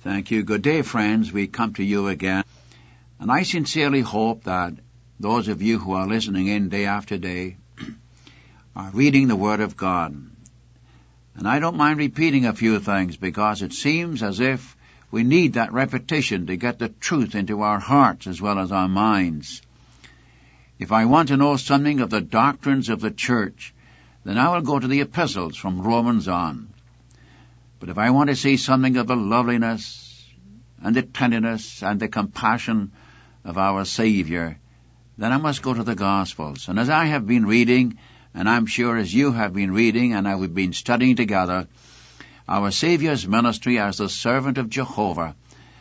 Thank you. Good day, friends. We come to you again. And I sincerely hope that those of you who are listening in day after day are reading the Word of God. And I don't mind repeating a few things because it seems as if we need that repetition to get the truth into our hearts as well as our minds. If I want to know something of the doctrines of the church, then I will go to the epistles from Romans on. But if I want to see something of the loveliness and the tenderness and the compassion of our Savior, then I must go to the Gospels. And as I have been reading, and I'm sure as you have been reading and we've been studying together, our Savior's ministry as the servant of Jehovah,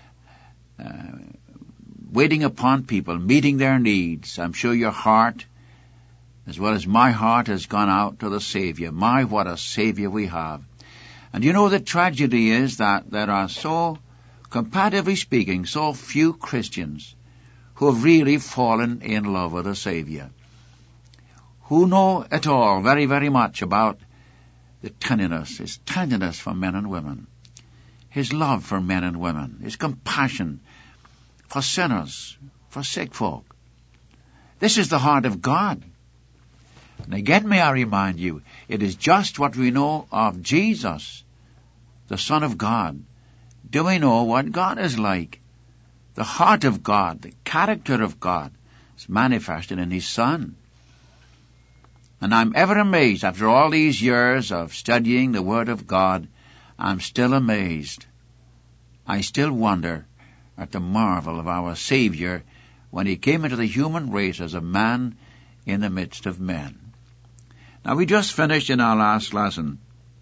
waiting upon people, meeting their needs. I'm sure your heart, as well as my heart, has gone out to the Savior. My, what a Savior we have. And you know, the tragedy is that there are comparatively speaking, so few Christians who have really fallen in love with the Savior, who know at all very, very much about the tenderness, His tenderness for men and women, His love for men and women, His compassion for sinners, for sick folk. This is the heart of God. And again, may I remind you, it is just what we know of Jesus, the Son of God. Do we know what God is like? The heart of God, the character of God is manifested in His Son. And I'm ever amazed, after all these years of studying the Word of God, I'm still amazed. I still wonder at the marvel of our Savior when He came into the human race as a man in the midst of men. Now, we just finished in our last lesson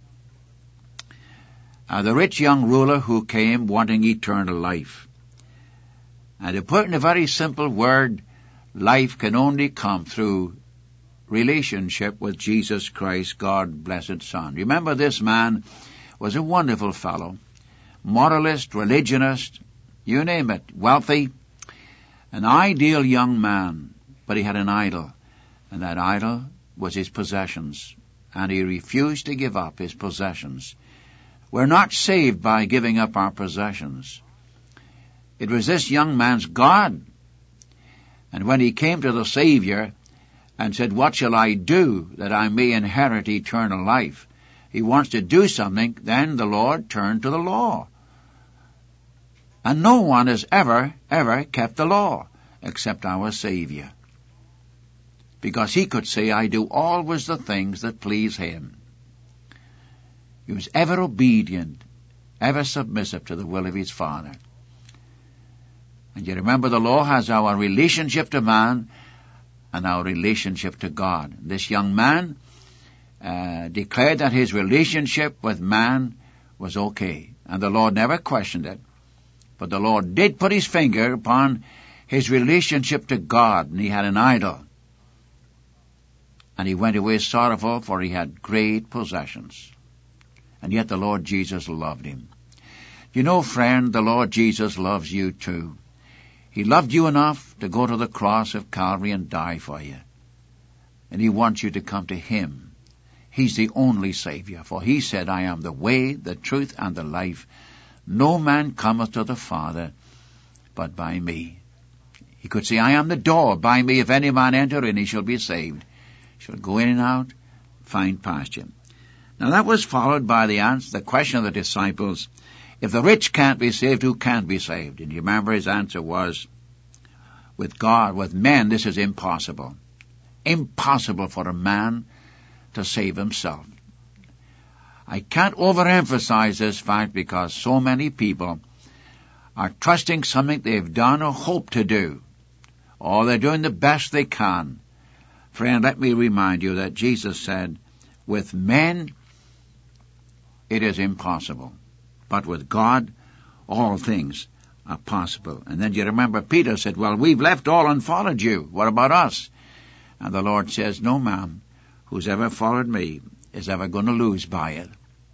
the rich young ruler who came wanting eternal life. And to put in a very simple word, life can only come through relationship with Jesus Christ, God's blessed Son. Remember, this man was a wonderful fellow, moralist, religionist, you name it, wealthy, an ideal young man, but he had an idol, and that idol was his possessions, and he refused to give up his possessions. We're not saved by giving up our possessions. It was this young man's God. And when he came to the Savior and said, "What shall I do that I may inherit eternal life?" He wants to do something, then the Lord turned to the law. And no one has ever kept the law except our Savior. Because He could say, "I do always the things that please Him." He was ever obedient, ever submissive to the will of His Father. And you remember, the law has our relationship to man and our relationship to God. This young man declared that his relationship with man was okay, and the Lord never questioned it. But the Lord did put His finger upon his relationship to God, and he had an idol. And he went away sorrowful, for he had great possessions. And yet the Lord Jesus loved him. You know, friend, the Lord Jesus loves you too. He loved you enough to go to the cross of Calvary and die for you. And He wants you to come to Him. He's the only Savior, for He said, "I am the way, the truth, and the life. No man cometh to the Father but by me." He could say, "I am the door. By me, if any man enter in, he shall be saved. Shall go in and out, find pasture." Now that was followed by the question of the disciples, if the rich can't be saved, who can be saved? And you remember his answer was, with God, with men, this is impossible. Impossible for a man to save himself. I can't overemphasize this fact because so many people are trusting something they've done or hope to do, or they're doing the best they can. Friend, let me remind you that Jesus said, with men it is impossible, but with God all things are possible. And then you remember Peter said, "Well, we've left all and followed you. What about us?" And the Lord says, "No man who's ever followed me is ever going to lose by it."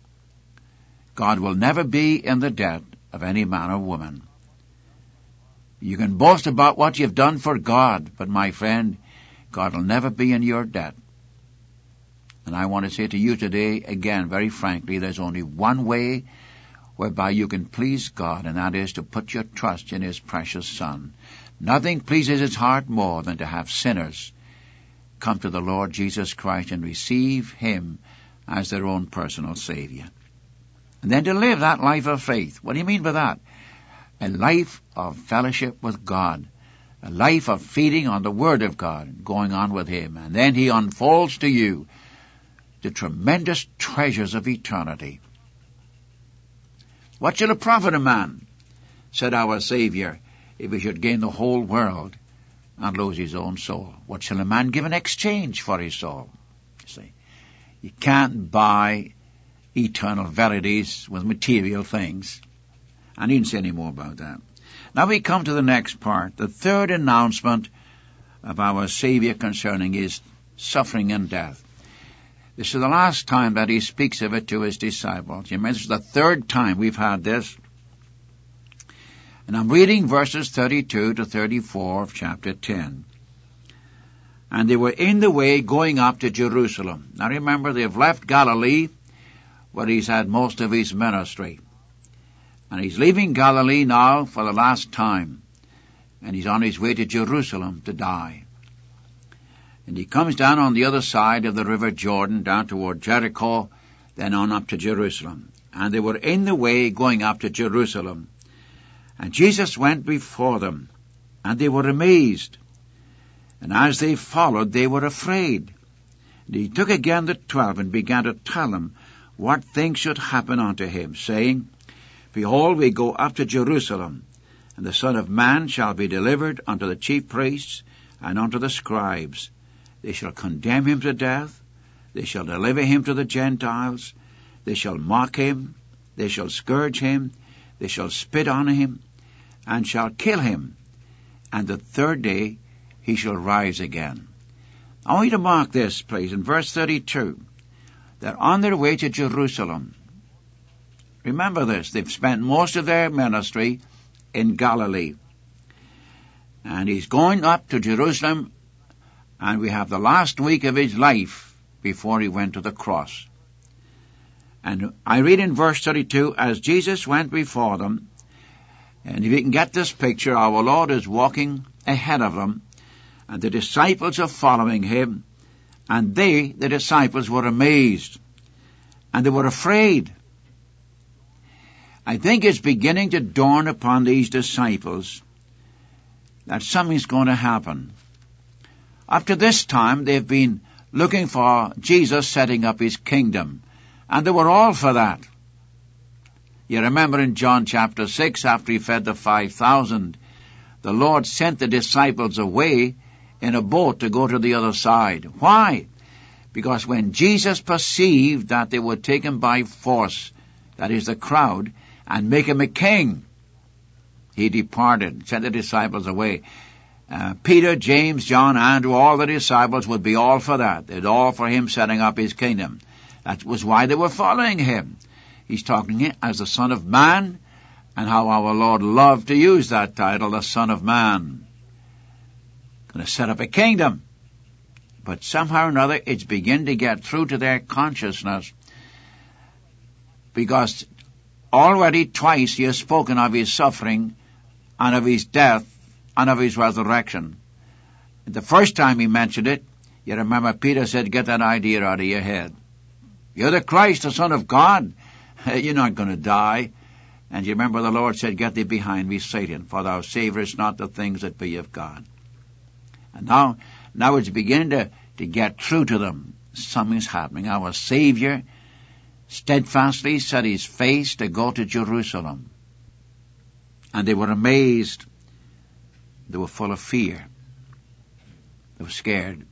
God will never be in the debt of any man or woman. You can boast about what you've done for God, but my friend, God will never be in your debt. And I want to say to you today, again, very frankly, there's only one way, whereby you can please God, and that is to put your trust in His precious Son. Nothing pleases His heart more than to have sinners come to the Lord Jesus Christ and receive Him as their own personal Savior. And then to live that life of faith. What do you mean by that? A life of fellowship with God. A life of feeding on the Word of God, going on with Him. And then He unfolds to you the tremendous treasures of eternity. What shall it profit a man, said our Savior, if he should gain the whole world and lose his own soul? What shall a man give in exchange for his soul? You see, you can't buy eternal verities with material things. I needn't say any more about that. Now we come to the next part, the third announcement of our Savior concerning His suffering and death. This is the last time that He speaks of it to His disciples. You remember, this is the third time we've had this. And I'm reading verses 32 to 34 of chapter 10. And they were in the way going up to Jerusalem. Now remember, they've left Galilee, where He's had most of His ministry. And He's leaving Galilee now for the last time. And He's on His way to Jerusalem to die. And He comes down on the other side of the river Jordan, down toward Jericho, then on up to Jerusalem. And they were in the way going up to Jerusalem. And Jesus went before them, and they were amazed. And as they followed, they were afraid. And He took again the 12, and began to tell them what things should happen unto Him, saying, Behold, we go up to Jerusalem, and the Son of Man shall be delivered unto the chief priests and unto the scribes. They shall condemn Him to death. They shall deliver Him to the Gentiles. They shall mock Him. They shall scourge Him. They shall spit on Him, and shall kill Him. And the third day He shall rise again. I want you to mark this, please, in verse 32. They're on their way to Jerusalem. Remember this. They've spent most of their ministry in Galilee. And He's going up to Jerusalem, and we have the last week of His life before He went to the cross. And I read in verse 32, as Jesus went before them, and if you can get this picture, our Lord is walking ahead of them, and the disciples are following Him, and they, the disciples, were amazed, and they were afraid. I think it's beginning to dawn upon these disciples that something's going to happen. Up to this time, they've been looking for Jesus setting up His kingdom, and they were all for that. You remember in John chapter 6, after He fed the 5,000, the Lord sent the disciples away in a boat to go to the other side. Why? Because when Jesus perceived that they would take Him by force, that is the crowd, and make Him a king, He departed, sent the disciples away. Peter, James, John, Andrew, all the disciples would be all for that. They'd all for Him setting up His kingdom. That was why they were following Him. He's talking as the Son of Man, and how our Lord loved to use that title, the Son of Man. Going to set up a kingdom. But somehow or another, it's beginning to get through to their consciousness, because already twice He has spoken of His suffering and of His death and of His resurrection. The first time He mentioned it, you remember Peter said, get that idea out of your head. You're the Christ, the Son of God. You're not going to die. And you remember the Lord said, get thee behind me, Satan, for thou savorest not the things that be of God. And now it's beginning to get through to them. Something's happening. Our Savior steadfastly set His face to go to Jerusalem. And they were amazed. They were full of fear. They were scared.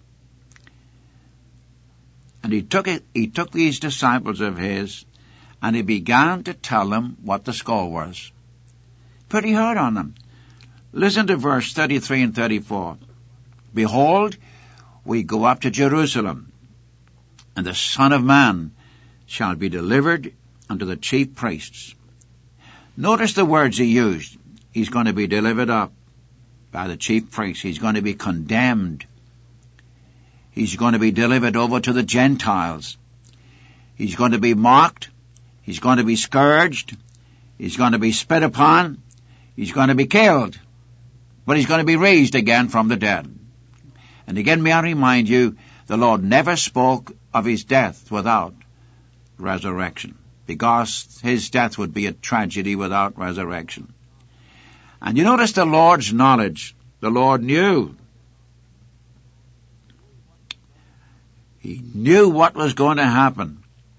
And He took these disciples of His, and He began to tell them what the score was. Pretty hard on them. Listen to verse 33 and 34. Behold, we go up to Jerusalem, and the Son of Man shall be delivered unto the chief priests. Notice the words He used. He's going to be delivered up by the chief priests. He's going to be condemned. He's going to be delivered over to the Gentiles. He's going to be mocked. He's going to be scourged. He's going to be spit upon. He's going to be killed. But he's going to be raised again from the dead. And again, may I remind you, the Lord never spoke of his death without resurrection, because his death would be a tragedy without resurrection. And you notice the Lord's knowledge. The Lord knew. He knew what was going to happen.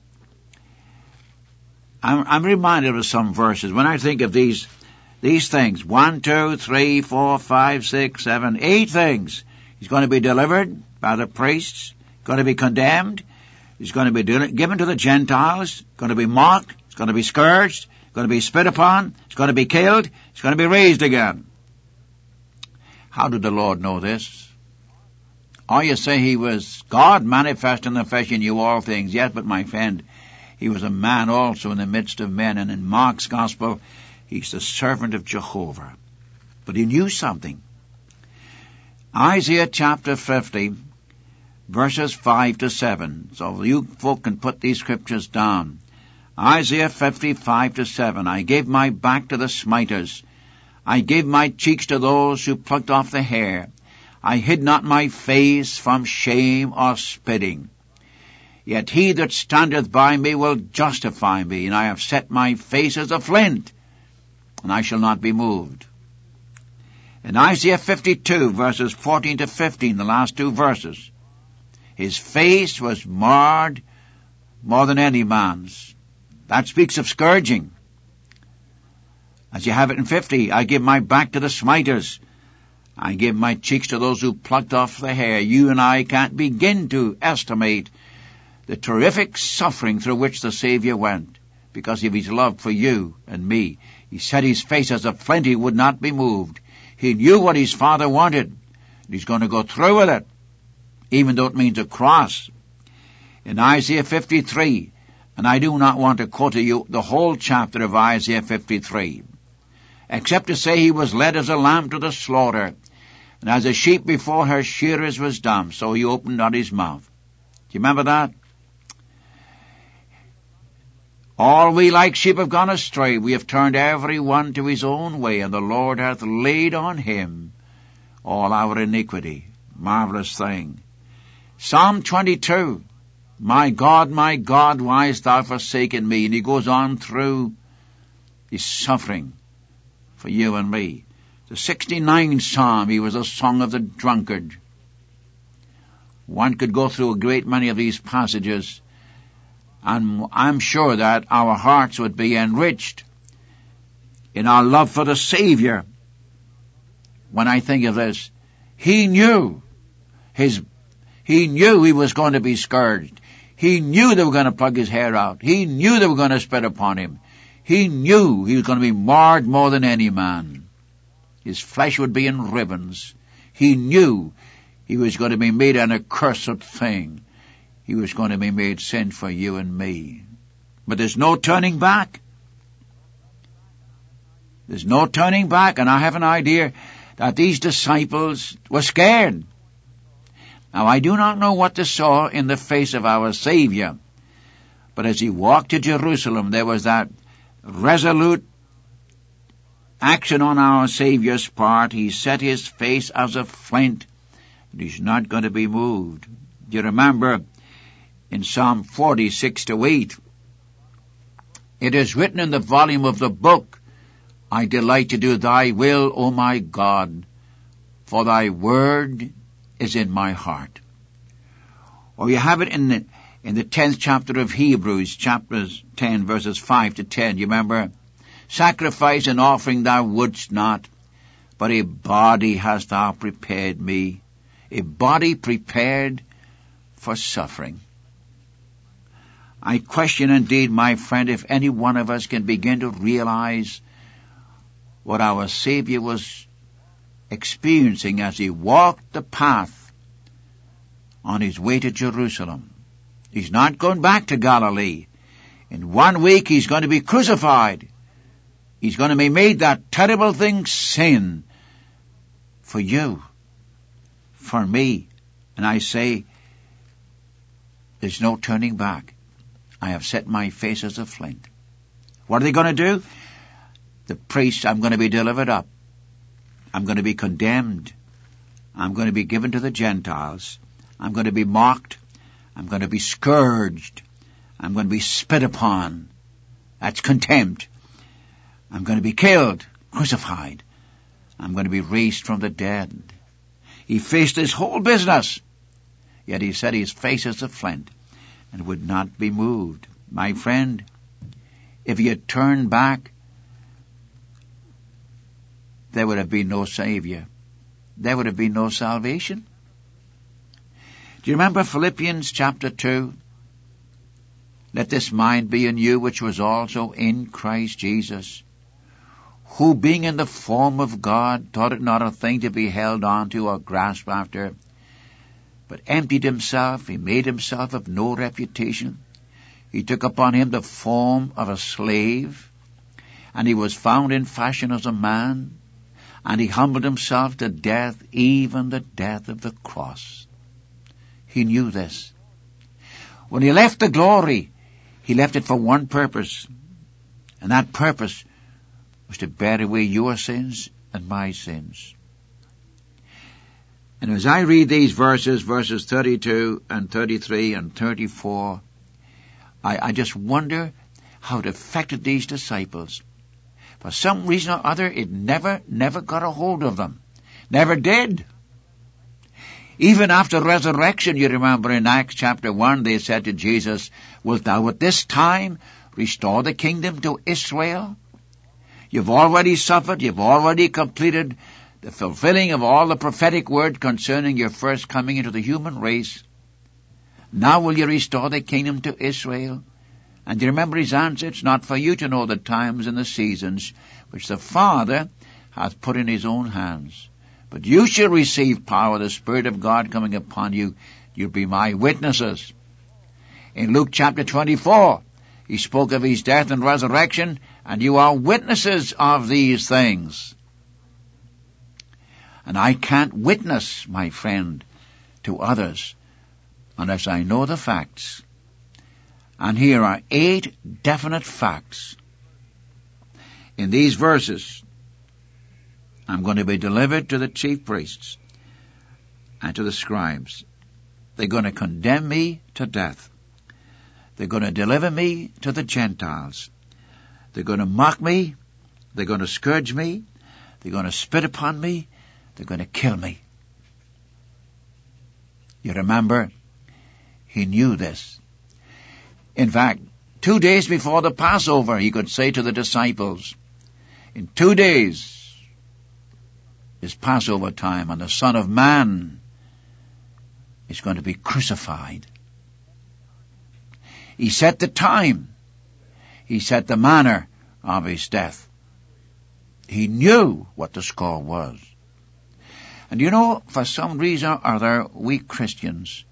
I'm reminded of some verses. When I think of these things, 1, 2, 3, 4, 5, 6, 7, 8 things. He's going to be delivered by the priests, going to be condemned, he's going to be given to the Gentiles, going to be mocked, he's going to be scourged, going to be spit upon, he's going to be killed, he's going to be raised again. How did the Lord know this? Oh, you say he was God manifest in the flesh and knew all things. Yes, but my friend, he was a man also in the midst of men, and in Mark's gospel, he's the servant of Jehovah. But he knew something. Isaiah chapter 50, verses 5 to 7. So you folk can put these scriptures down. Isaiah 55 to 7. I gave my back to the smiters. I gave my cheeks to those who plucked off the hair. I hid not my face from shame or spitting. Yet he that standeth by me will justify me, and I have set my face as a flint, and I shall not be moved. In Isaiah 52, verses 14 to 15, the last 2 verses, his face was marred more than any man's. That speaks of scourging. As you have it in 50, I give my back to the smiters. I give my cheeks to those who plucked off the hair. You and I can't begin to estimate the terrific suffering through which the Savior went because of his love for you and me. He set his face as a flint, he would not be moved. He knew what his Father wanted. He's going to go through with it, even though it means a cross. In Isaiah 53, and I do not want to quote to you the whole chapter of Isaiah 53, except to say he was led as a lamb to the slaughter, and as a sheep before her shearers was dumb, so he opened not his mouth. Do you remember that? All we like sheep have gone astray. We have turned every one to his own way, and the Lord hath laid on him all our iniquity. Marvelous thing. Psalm 22. My God, why hast thou forsaken me? And he goes on through his suffering for you and me. The 69th Psalm, he was a song of the drunkard. One could go through a great many of these passages, and I'm sure that our hearts would be enriched in our love for the Savior. When I think of this, he knew he was going to be scourged. He knew they were going to pluck his hair out. He knew they were going to spit upon him. He knew he was going to be marred more than any man. His flesh would be in ribbons. He knew he was going to be made an accursed thing. He was going to be made sin for you and me. But there's no turning back. There's no turning back, and I have an idea that these disciples were scared. Now, I do not know what they saw in the face of our Savior, but as he walked to Jerusalem, there was that resolute action on our Savior's part. He set his face as a flint, and he's not going to be moved. Do you remember in Psalm 46-8, it is written in the volume of the book, I delight to do thy will, O my God, for thy word is in my heart. Or you have it in the 10th chapter of Hebrews, chapters 10, verses 5 to 10. You remember? Sacrifice and offering thou wouldst not, but a body hast thou prepared me, a body prepared for suffering. I question indeed, my friend, if any one of us can begin to realize what our Savior was experiencing as he walked the path on his way to Jerusalem. He's not going back to Galilee. In 1 week he's going to be crucified. He's going to be made that terrible thing, sin, for you, for me. And I say, there's no turning back. I have set my face as a flint. What are they going to do? the priest, I'm going to be delivered up. I'm going to be condemned. I'm going to be given to the Gentiles. I'm going to be mocked. I'm going to be scourged. I'm going to be spit upon. That's contempt. I'm going to be killed, crucified. I'm going to be raised from the dead. He faced his whole business. Yet he said his face is a flint and would not be moved. My friend, if he had turned back, there would have been no Savior. There would have been no salvation. Do you remember Philippians chapter 2? Let this mind be in you, which was also in Christ Jesus, who being in the form of God, thought it not a thing to be held on to or grasped after, but emptied himself. He made himself of no reputation. He took upon him the form of a slave, and he was found in fashion as a man, and he humbled himself to death, even the death of the cross. He knew this. When he left the glory, he left it for one purpose, and that purpose was to bear away your sins and my sins. And as I read these verses 32 and 33 and 34, I just wonder how it affected these disciples. For some reason or other, it never got a hold of them. Never did. Even after resurrection, you remember in Acts chapter 1, they said to Jesus, wilt thou at this time restore the kingdom to Israel? You've already suffered, you've already completed the fulfilling of all the prophetic word concerning your first coming into the human race. Now will you restore the kingdom to Israel? And you remember his answer, it's not for you to know the times and the seasons which the Father hath put in his own hands. But you shall receive power, the Spirit of God coming upon you. You'll be my witnesses. In Luke chapter 24, he spoke of his death and resurrection, and you are witnesses of these things. And I can't witness, my friend, to others unless I know the facts. And here are 8 definite facts. In these verses, I'm going to be delivered to the chief priests and to the scribes. They're going to condemn me to death. They're going to deliver me to the Gentiles. They're going to mock me. They're going to scourge me. They're going to spit upon me. They're going to kill me. You remember, he knew this. In fact, 2 days before the Passover, he could say to the disciples, in 2 days is Passover time, and the Son of Man is going to be crucified. He set the time. He set the manner of his death. He knew what the score was. And you know, for some reason or other, we Christians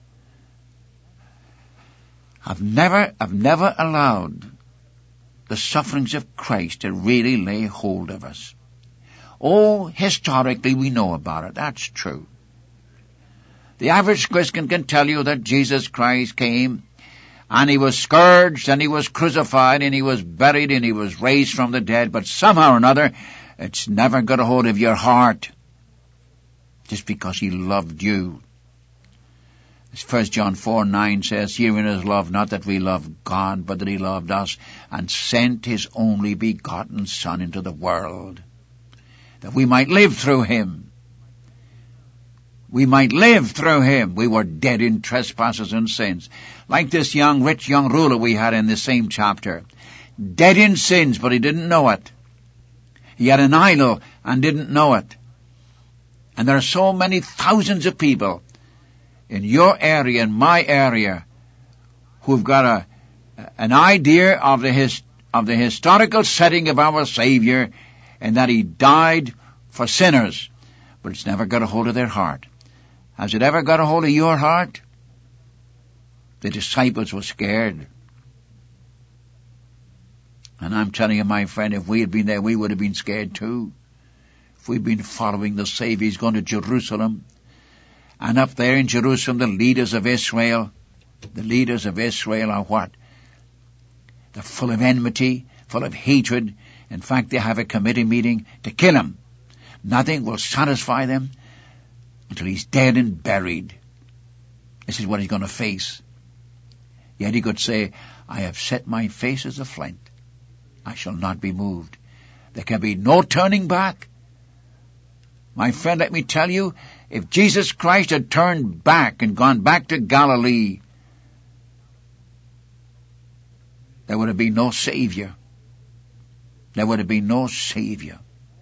have never allowed the sufferings of Christ to really lay hold of us. Oh, historically we know about it. That's true. The average Christian can tell you that Jesus Christ came and he was scourged and he was crucified and he was buried and he was raised from the dead, but somehow or another it's never got a hold of your heart just because he loved you. As 1 John 4:9 says, herein is love, not that we love God, but that he loved us and sent his only begotten Son into the world, that we might live through him. We might live through him. We were dead in trespasses and sins. Like this rich young ruler we had in the same chapter. Dead in sins, but he didn't know it. He had an idol and didn't know it. And there are so many thousands of people in your area, in my area, who've got an idea of the historical setting of our Savior, and that he died for sinners, but it's never got a hold of their heart. Has it ever got a hold of your heart? The disciples were scared. And I'm telling you, my friend, if we had been there, we would have been scared too. If we'd been following the Savior, he's going to Jerusalem. And up there in Jerusalem, the leaders of Israel are what? They're full of enmity, full of hatred, In fact, they have a committee meeting to kill him. Nothing will satisfy them until he's dead and buried. This is what he's going to face. Yet he could say, I have set my face as a flint. I shall not be moved. There can be no turning back. My friend, let me tell you, if Jesus Christ had turned back and gone back to Galilee, there would have been no Savior. There would have been no Savior.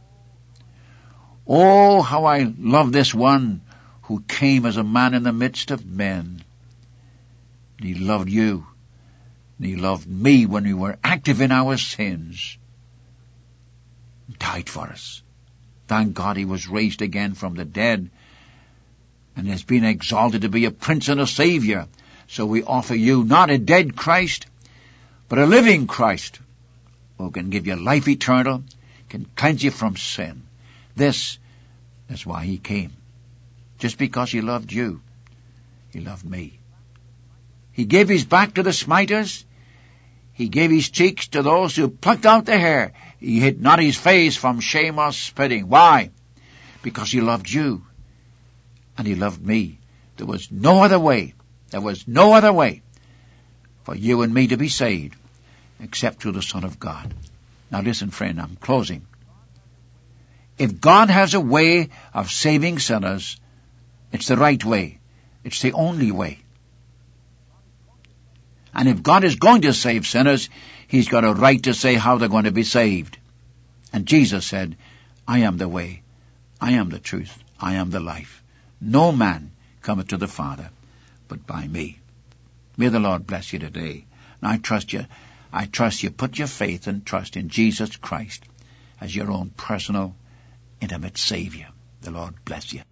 Oh, how I love this one who came as a man in the midst of men. And he loved you. And he loved me when we were active in our sins. He died for us. Thank God he was raised again from the dead and has been exalted to be a prince and a savior. So we offer you not a dead Christ, but a living Christ who can give you life eternal, can cleanse you from sin. This is why he came. Just because he loved you, he loved me. He gave his back to the smiters. He gave his cheeks to those who plucked out the hair. He hid not his face from shame or spitting. Why? Because he loved you. And he loved me. There was no other way. There was no other way for you and me to be saved except through the Son of God. Now listen, friend, I'm closing. If God has a way of saving sinners, it's the right way. It's the only way. And if God is going to save sinners, he's got a right to say how they're going to be saved. And Jesus said, I am the way, I am the truth, I am the life. No man cometh to the Father but by me. May the Lord bless you today. And I trust you put your faith and trust in Jesus Christ as your own personal, intimate Savior. The Lord bless you.